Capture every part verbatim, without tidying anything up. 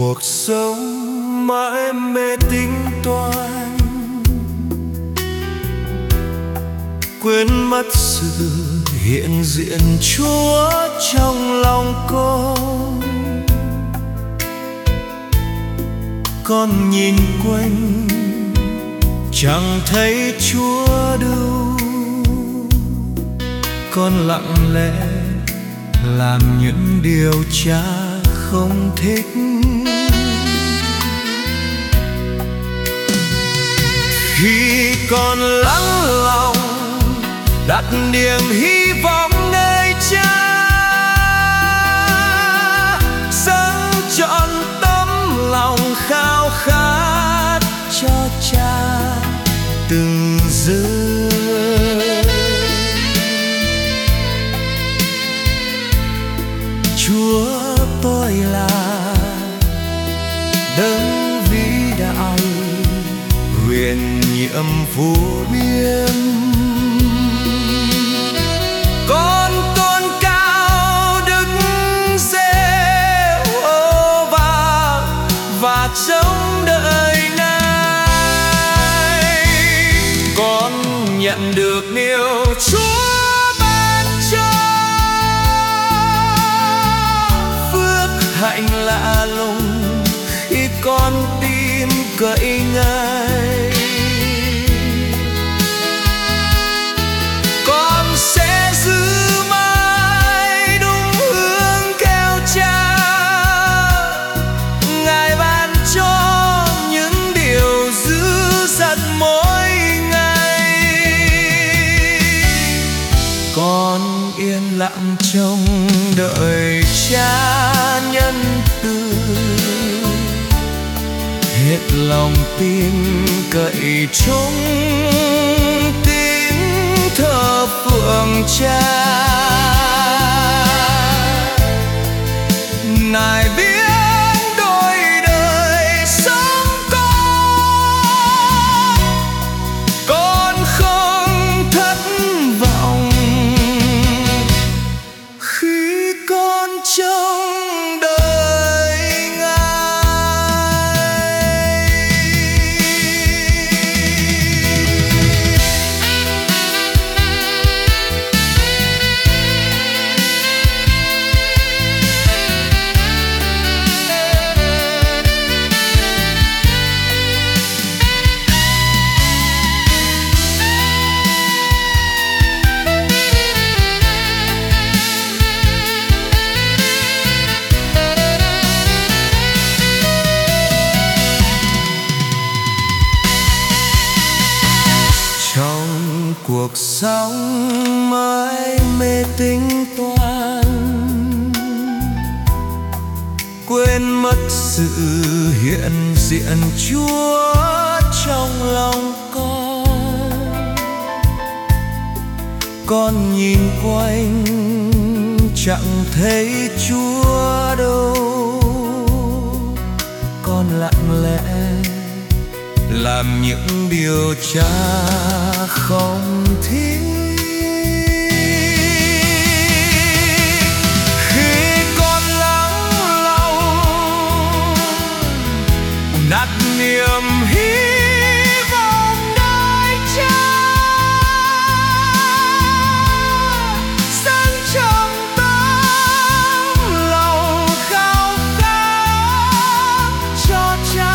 cuộc sống mãi mê tính toán, quên mất sự hiện diện Chúa trong lòng con. Con nhìn quanh chẳng thấy Chúa đâu, con lặng lẽ làm những điều Cha không thích. Khi con lắng lòng đặt niềm hy vọng nơi Cha, dâng trọn tấm lòng khao khát cho Cha từng giờ. Chúa tôi là đấng vĩ đại, huyền nhiệm vô biên. Con tôn cao Đức Giê-hô-va và trông đợi Ngài. Con nhận được điều Chúa hạnh lạ lùng khi con tin cậy Ngài. Con sẽ giữ mãi đúng hướng theo Cha, Ngài ban cho những điều dữ dật mỗi ngày. Con yên lặng trông đợi Cha nhân từ, hết lòng tin cậy trông tiếng thờ phượng Cha. Ngài biến đổi đời sống con, con không thất vọng khi con trông cuộc sống mãi mê tính toán, quên mất sự hiện diện Chúa trong lòng con. Con nhìn quanh chẳng thấy Chúa đâu, con lặng lẽ làm những điều Cha không thích. Khi con lắng lòng đặt niềm hy vọng nơi Cha, dâng trọn tấm lòng khao khát cho Cha.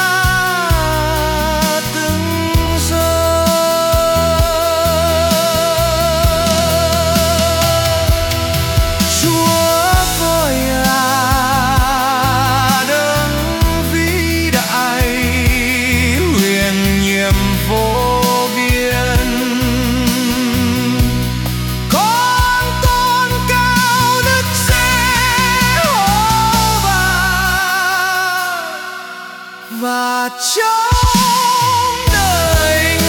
Và trong đời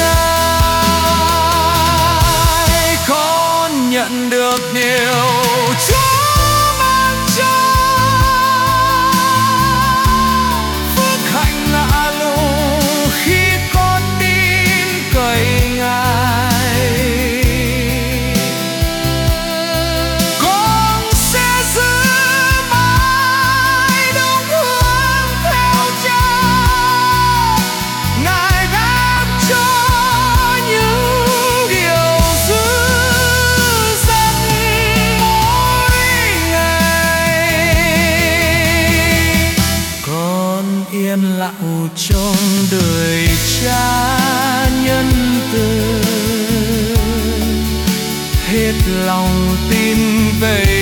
Ngài, con nhận được điều Chúa ban cho, phước hạnh lạ lùng khi con tin cậy Ngài. Con sẽ giữ mãi đúng hướng lòng tin về